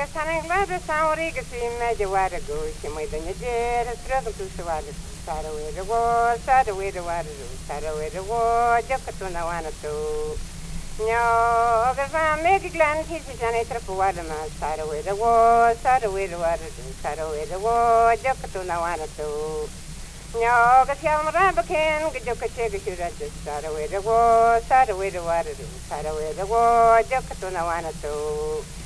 Sanang Lada Sauriga see Majawada go, she made the Niger, struggle to Savada, Saraway the war, Saraway the water, Saraway the war, Jacatuna wanna to. No, because I'm making gland pieces and I trip a waterman, Saraway the war, Saraway the water, Saraway the war, Jacatuna wanna to. No, because I'm a rabakin, get your cachega should have just Saraway the war, Saraway the water, Saraway the war, Jacatuna wanna to.